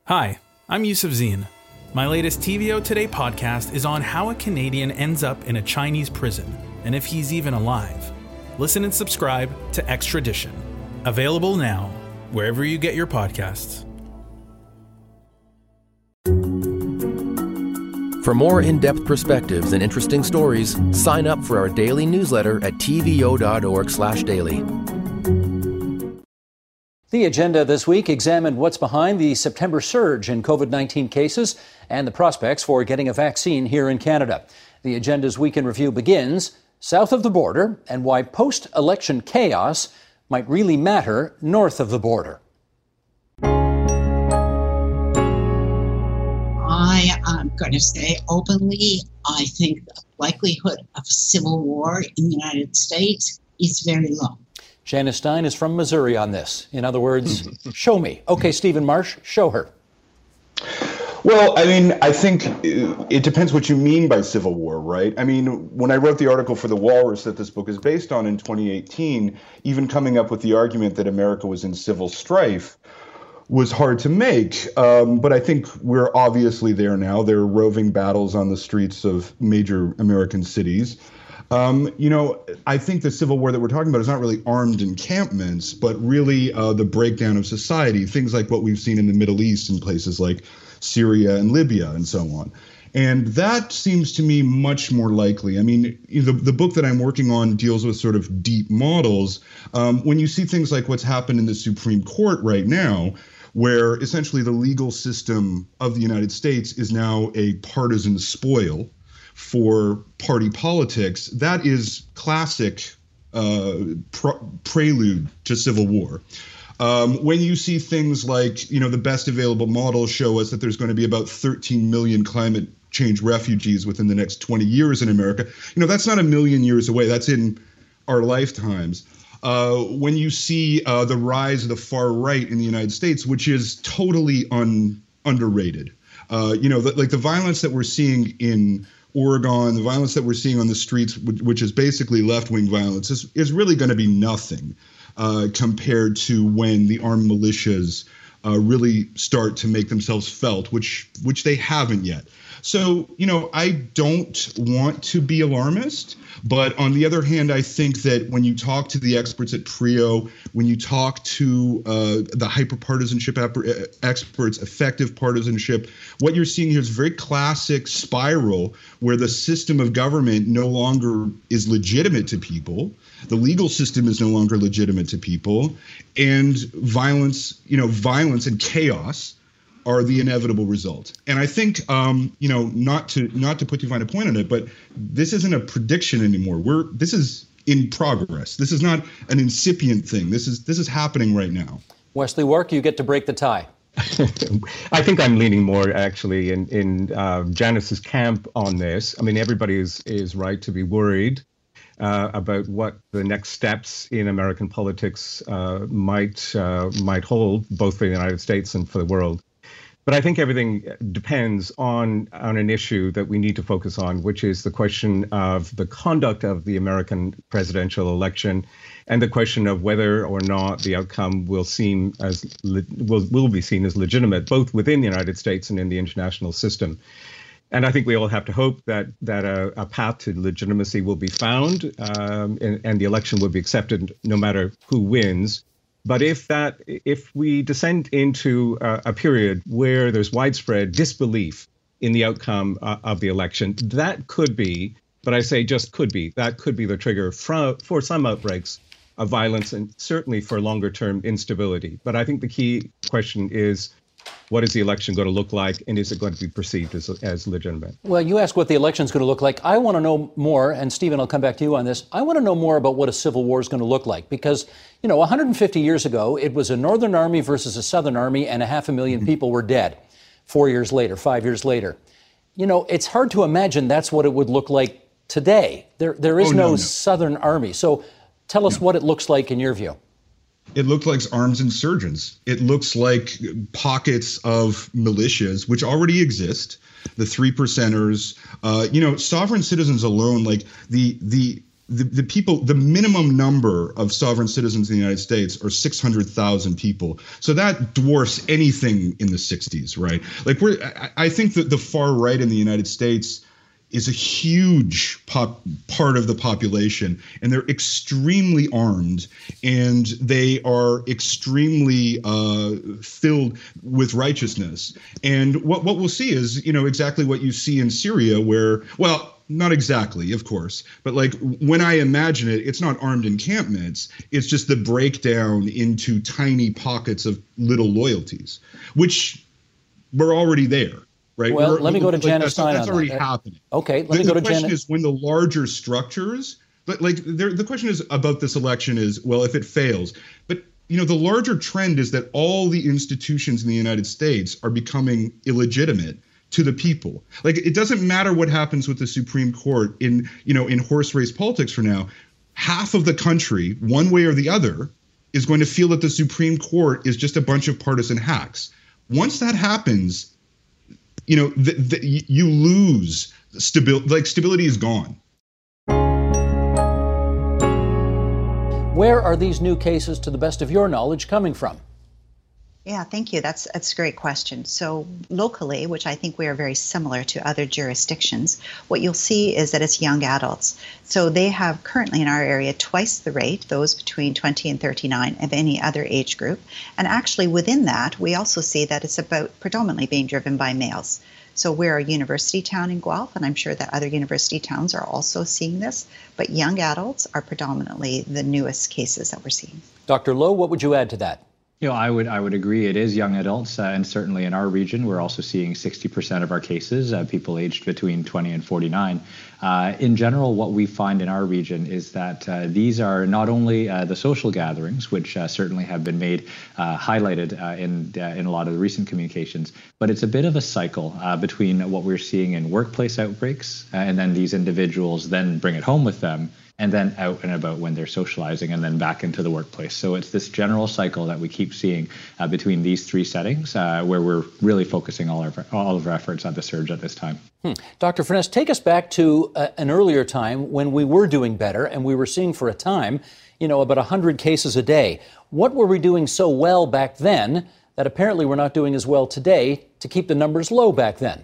Hi, I'm Yusuf Zine. My latest TVO Today podcast is on how a Canadian ends up in a Chinese prison and if he's even alive. Listen and subscribe to Extradition. Available now, wherever you get your podcasts. For more in-depth perspectives and interesting stories, sign up for our daily newsletter at tvo.org/daily. The agenda this week examined what's behind the September surge in COVID-19 cases and the prospects for getting a vaccine here in Canada. The agenda's Week in Review begins south of the border and why post-election chaos might really matter north of the border. I am going to say openly, I think the likelihood of civil war in the United States is very low. Janice Stein is from Missouri on this. In other words, show me. Okay, Stephen Marsh, show her. Well, I mean, I think it depends what you mean by civil war, right? I mean, when I wrote the article for The Walrus that this book is based on in 2018, even coming up with the argument that America was in civil strife was hard to make. But I think we're obviously there now. There are roving battles on the streets of major American cities. I think the civil war that we're talking about is not really armed encampments, but really the breakdown of society, things like what we've seen in the Middle East in places like Syria and Libya and so on. And that seems to me much more likely. I mean, the book that I'm working on deals with sort of deep models. When you see things like what's happened in the Supreme Court right now, where essentially the legal system of the United States is now a partisan spoil for party politics, that is classic prelude to civil war. When you see things like, the best available models show us that there's going to be about 13 million climate change refugees within the next 20 years in America, that's not a million years away. That's in our lifetimes. When you see the rise of the far right in the United States, which is totally underrated, like the violence that we're seeing in Oregon, the violence that we're seeing on the streets, which is basically left-wing violence, is really going to be nothing compared to when the armed militias really start to make themselves felt, which they haven't yet. So, I don't want to be alarmist, but on the other hand, I think that when you talk to the experts at PRIO, when you talk to the hyperpartisanship experts, effective partisanship, what you're seeing here is a very classic spiral where the system of government no longer is legitimate to people. The legal system is no longer legitimate to people, and violence and chaos are the inevitable result. And I think, not to put too fine a point on it, but this isn't a prediction anymore. This is in progress. This is not an incipient thing. This is happening right now. Wesley Wark, you get to break the tie. I think I'm leaning more actually in Janice's camp on this. I mean, everybody is right to be worried about what the next steps in American politics might hold, both for the United States and for the world. But I think everything depends on an issue that we need to focus on, which is the question of the conduct of the American presidential election, and the question of whether or not the outcome will be seen as legitimate, both within the United States and in the international system. And I think we all have to hope that a path to legitimacy will be found, and the election will be accepted no matter who wins. But if we descend into a period where there's widespread disbelief in the outcome of the election, that could be, but I say just could be, that could be the trigger for some outbreaks of violence and certainly for longer term instability. But I think the key question is, what is the election going to look like, and is it going to be perceived as legitimate? Well, you ask what the election's going to look like. I want to know more, and Stephen, I'll come back to you on this. I want to know more about what a civil war is going to look like, because, 150 years ago, it was a Northern Army versus a Southern Army, and 500,000 people were dead 4 years later, 5 years later. It's hard to imagine that's what it would look like today. There is no Southern Army. So tell us what it looks like in your view. It looks like armed insurgents. It looks like pockets of militias, which already exist, the 3%ers, sovereign citizens alone, like the the people, the minimum number of sovereign citizens in the United States are 600,000 people. So that dwarfs anything in the 60s, right? Like I think that the far right in the United States is a huge part of the population, and they're extremely armed, and they are extremely filled with righteousness. And what we'll see is, exactly what you see in Syria, where, well, not exactly, of course, but like when I imagine it, it's not armed encampments. It's just the breakdown into tiny pockets of little loyalties, which were already there. Right. Well, let me go to Janice Stein on that. That's already happening. Okay, let me go to Janice. The question is when the larger structures, but like the question is about this election is, well, if it fails, but the larger trend is that all the institutions in the United States are becoming illegitimate to the people. Like, it doesn't matter what happens with the Supreme Court in horse race politics for now. Half of the country, one way or the other, is going to feel that the Supreme Court is just a bunch of partisan hacks. Once that happens, you lose stability. Like, stability is gone. Where are these new cases, to the best of your knowledge, coming from? Yeah, thank you. That's a great question. So locally, which I think we are very similar to other jurisdictions, what you'll see is that it's young adults. So they have currently in our area twice the rate, those between 20 and 39, of any other age group. And actually within that, we also see that it's about predominantly being driven by males. So we're a university town in Guelph, and I'm sure that other university towns are also seeing this, but young adults are predominantly the newest cases that we're seeing. Dr. Lowe, what would you add to that? I would agree. It is young adults, and certainly in our region, we're also seeing 60% of our cases, people aged between 20 and 49. In general, what we find in our region is that these are not only the social gatherings, which certainly have been made highlighted in a lot of the recent communications, but it's a bit of a cycle between what we're seeing in workplace outbreaks, and then these individuals then bring it home with them, and then out and about when they're socializing, and then back into the workplace. So it's this general cycle that we keep seeing between these three settings, where we're really focusing all of our efforts on the surge at this time. Dr. Furness, take us back to an earlier time when we were doing better, and we were seeing for a time, about 100 cases a day. What were we doing so well back then that apparently we're not doing as well today to keep the numbers low back then?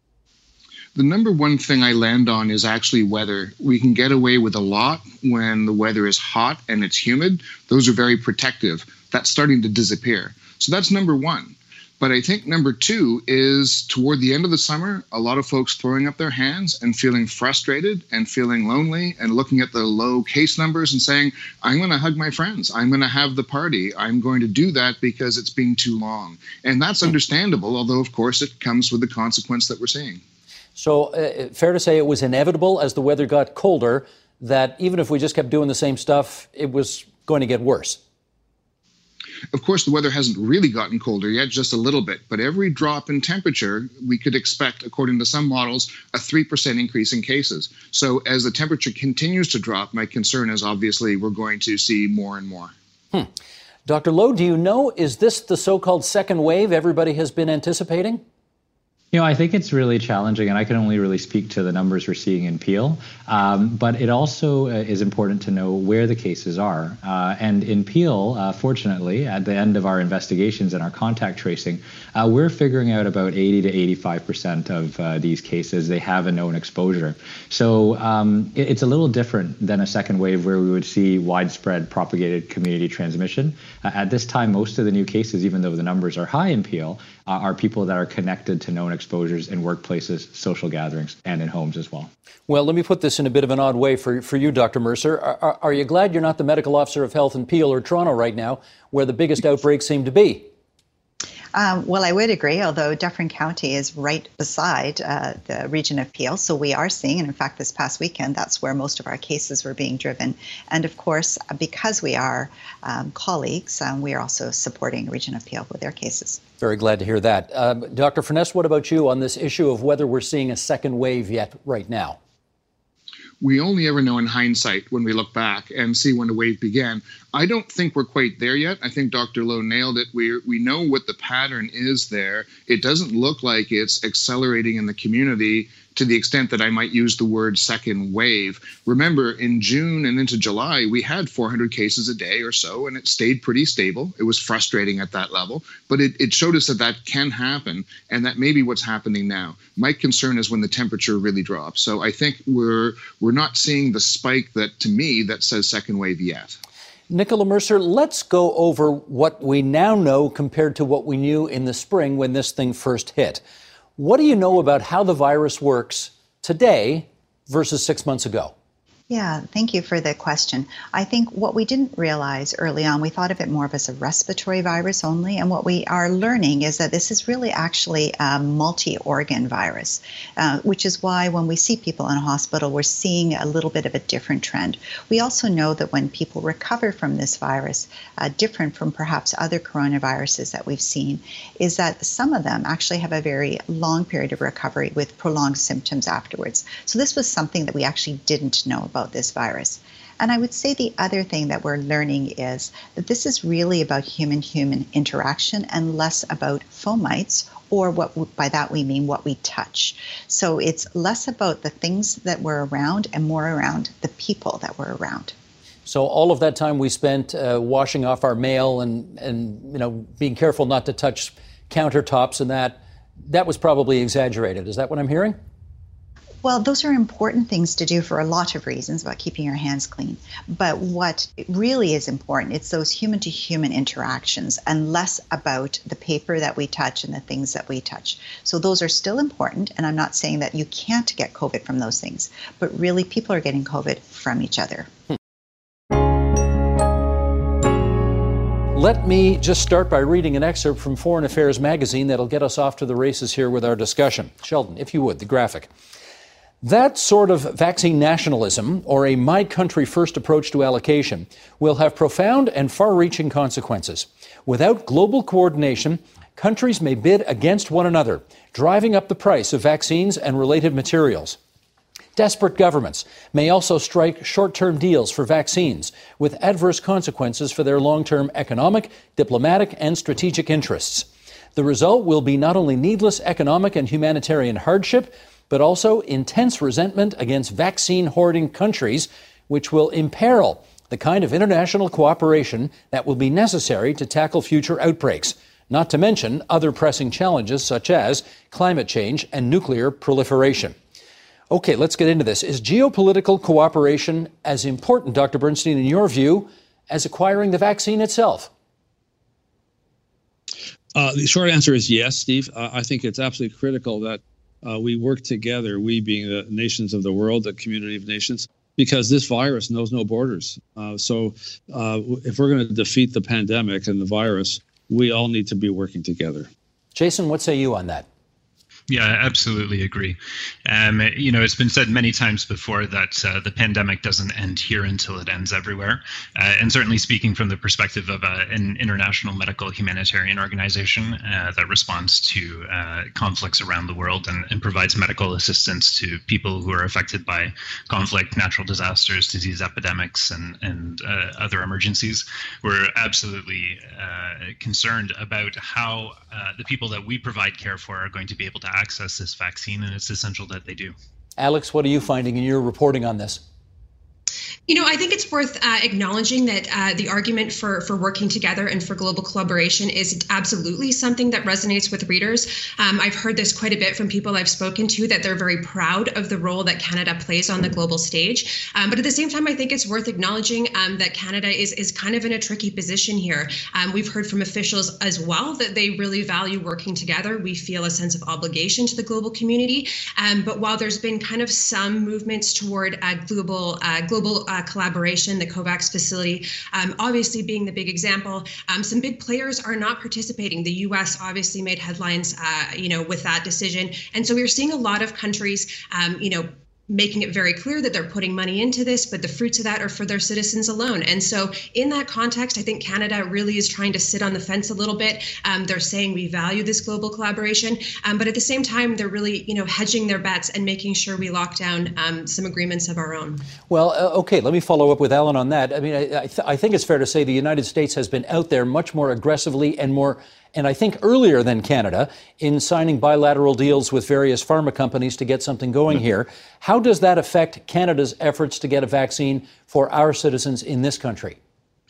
The number one thing I land on is actually weather. We can get away with a lot when the weather is hot and it's humid. Those are very protective. That's starting to disappear. So that's number one. But I think number two is toward the end of the summer, a lot of folks throwing up their hands and feeling frustrated and feeling lonely and looking at the low case numbers and saying, I'm going to hug my friends. I'm going to have the party. I'm going to do that because it's been too long. And that's understandable, although, of course, it comes with the consequence that we're seeing. So fair to say it was inevitable as the weather got colder that even if we just kept doing the same stuff, it was going to get worse. Of course, the weather hasn't really gotten colder yet, just a little bit. But every drop in temperature, we could expect, according to some models, a 3% increase in cases. So as the temperature continues to drop, my concern is obviously we're going to see more and more. Dr. Lowe, do you know, is this the so-called second wave everybody has been anticipating? I think it's really challenging, and I can only really speak to the numbers we're seeing in Peel. But it also is important to know where the cases are. And in Peel, fortunately, at the end of our investigations and our contact tracing, we're figuring out about 80 to 85% of these cases, they have a known exposure. So it's a little different than a second wave where we would see widespread propagated community transmission. At this time, most of the new cases, even though the numbers are high in Peel, are people that are connected to known exposures in workplaces, social gatherings, and in homes as well. Well, let me put this in a bit of an odd way for you, Dr. Mercer. Are you glad you're not the medical officer of health in Peel or Toronto right now, where the biggest outbreaks seem to be? Well, I would agree, although Dufferin County is right beside the region of Peel. So we are seeing, and in fact, this past weekend, that's where most of our cases were being driven. And of course, because we are colleagues, we are also supporting the region of Peel with their cases. Very glad to hear that. Dr. Furness, what about you on this issue of whether we're seeing a second wave yet right now? We only ever know in hindsight when we look back and see when the wave began. I don't think we're quite there yet. I think Dr. Lowe nailed it. We know what the pattern is there. It doesn't look like it's accelerating in the community to the extent that I might use the word second wave. Remember, in June and into July, we had 400 cases a day or so, and it stayed pretty stable. It was frustrating at that level, but it showed us that that can happen, and that may be what's happening now. My concern is when the temperature really drops. So I think we're not seeing the spike that, to me, that says second wave yet. Nicola Mercer, let's go over what we now know compared to what we knew in the spring when this thing first hit. What do you know about how the virus works today versus 6 months ago? Yeah, thank you for the question. I think what we didn't realize early on, we thought of it more of as a respiratory virus only. And what we are learning is that this is really actually a multi-organ virus, which is why when we see people in a hospital, we're seeing a little bit of a different trend. We also know that when people recover from this virus, different from perhaps other coronaviruses that we've seen, is that some of them actually have a very long period of recovery with prolonged symptoms afterwards. So this was something that we actually didn't know about this virus. And I would say the other thing that we're learning is that this is really about human-human interaction and less about fomites, or what by that we mean what we touch. So it's less about the things that were around and more around the people that were around. So all of that time we spent washing off our mail and being careful not to touch countertops and that was probably exaggerated. Is that what I'm hearing? Well, those are important things to do for a lot of reasons about keeping your hands clean. But what really is important, it's those human-to-human interactions and less about the paper that we touch and the things that we touch. So those are still important, and I'm not saying that you can't get COVID from those things, but really people are getting COVID from each other. Let me just start by reading an excerpt from Foreign Affairs magazine that'll get us off to the races here with our discussion. Sheldon, if you would, the graphic. That sort of vaccine nationalism, or a my country first approach to allocation, will have profound and far-reaching consequences. Without global coordination, countries may bid against one another, driving up the price of vaccines and related materials. Desperate governments may also strike short-term deals for vaccines, with adverse consequences for their long-term economic, diplomatic, and strategic interests. The result will be not only needless economic and humanitarian hardship, but also intense resentment against vaccine-hoarding countries, which will imperil the kind of international cooperation that will be necessary to tackle future outbreaks, not to mention other pressing challenges such as climate change and nuclear proliferation. Okay, let's get into this. Is geopolitical cooperation as important, Dr. Bernstein, in your view, as acquiring the vaccine itself? The short answer is yes, Steve. I think it's absolutely critical that we work together, we being the nations of the world, the community of nations, because this virus knows no borders. So if we're going to defeat the pandemic and the virus, we all need to be working together. Jason, what say you on that? Yeah, I absolutely agree. It's been said many times before that the pandemic doesn't end here until it ends everywhere. And certainly speaking from the perspective of an international medical humanitarian organization that responds to conflicts around the world and provides medical assistance to people who are affected by conflict, natural disasters, disease epidemics, and other emergencies, we're absolutely concerned about how the people that we provide care for are going to be able to access this vaccine, and it's essential that they do. Alex, what are you finding in your reporting on this? I think it's worth acknowledging that the argument for working together and for global collaboration is absolutely something that resonates with readers. I've heard this quite a bit from people I've spoken to, that they're very proud of the role that Canada plays on the global stage. But at the same time, I think it's worth acknowledging that Canada is kind of in a tricky position here. We've heard from officials as well that they really value working together. We feel a sense of obligation to the global community. But while there's been kind of some movements toward global collaboration, the COVAX facility, obviously being the big example. Some big players are not participating. The U.S. obviously made headlines, with that decision. And so we're seeing a lot of countries, making it very clear that they're putting money into this, but the fruits of that are for their citizens alone. And so in that context, I think Canada really is trying to sit on the fence a little bit. They're saying we value this global collaboration, but at the same time, they're really, hedging their bets and making sure we lock down some agreements of our own. Well, okay, let me follow up with Alan on that. I mean, I think it's fair to say the United States has been out there much more aggressively and more and I think earlier than Canada, in signing bilateral deals with various pharma companies to get something going here. How does that affect Canada's efforts to get a vaccine for our citizens in this country?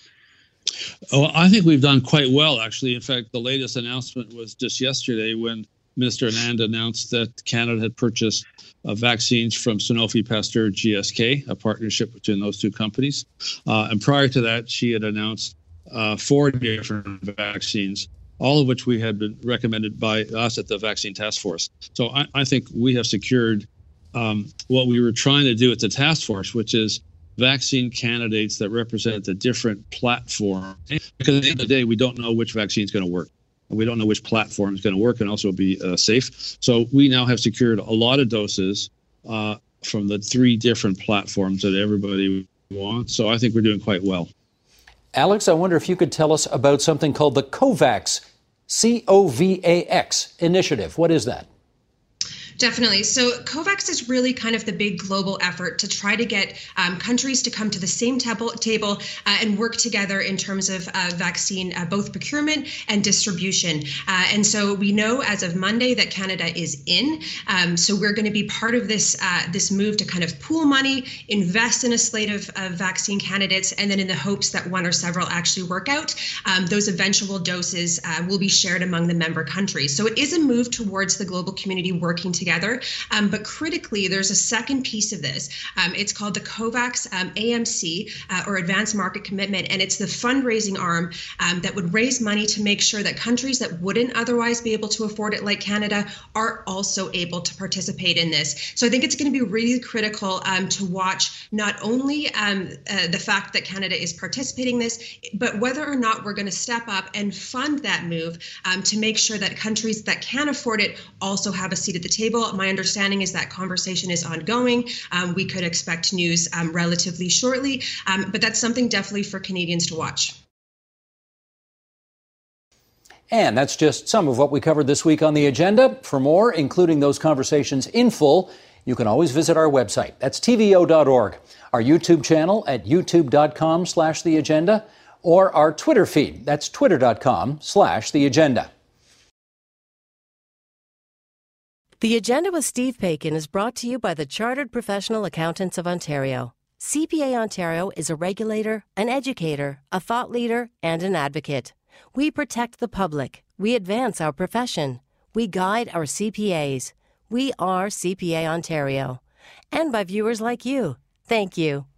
Oh, I think we've done quite well, actually. In fact, the latest announcement was just yesterday when Minister Anand announced that Canada had purchased vaccines from Sanofi Pasteur GSK, a partnership between those two companies. And prior to that, she had announced 4 different vaccines, all of which we had been recommended by us at the Vaccine Task Force. So I think we have secured what we were trying to do at the task force, which is vaccine candidates that represent the different platform. Because at the end of the day, we don't know which vaccine is going to work. We don't know which platform is going to work and also be safe. So we now have secured a lot of doses from the 3 different platforms that everybody wants. So I think we're doing quite well. Alex, I wonder if you could tell us about something called the COVAX, COVAX initiative. What is that? Definitely. So COVAX is really kind of the big global effort to try to get countries to come to the same table and work together in terms of vaccine, both procurement and distribution. And so we know as of Monday that Canada is in. So we're going to be part of this move to kind of pool money, invest in a slate of vaccine candidates, and then in the hopes that one or several actually work out, those eventual doses will be shared among the member countries. So it is a move towards the global community working together. But critically, there's a second piece of this. It's called the COVAX AMC, or Advanced Market Commitment, and it's the fundraising arm that would raise money to make sure that countries that wouldn't otherwise be able to afford it, like Canada, are also able to participate in this. So I think it's going to be really critical to watch not only the fact that Canada is participating in this, but whether or not we're going to step up and fund that move to make sure that countries that can afford it also have a seat at the table. My understanding is that conversation is ongoing. We could expect news relatively shortly, but that's something definitely for Canadians to watch. And that's just some of what we covered this week on The Agenda. For more, including those conversations in full, you can always visit our website. That's tvo.org, our YouTube channel at youtube.com/theagenda, or our Twitter feed. That's twitter.com/theagenda. The Agenda with Steve Paikin is brought to you by the Chartered Professional Accountants of Ontario. CPA Ontario is a regulator, an educator, a thought leader, and an advocate. We protect the public. We advance our profession. We guide our CPAs. We are CPA Ontario. And by viewers like you. Thank you.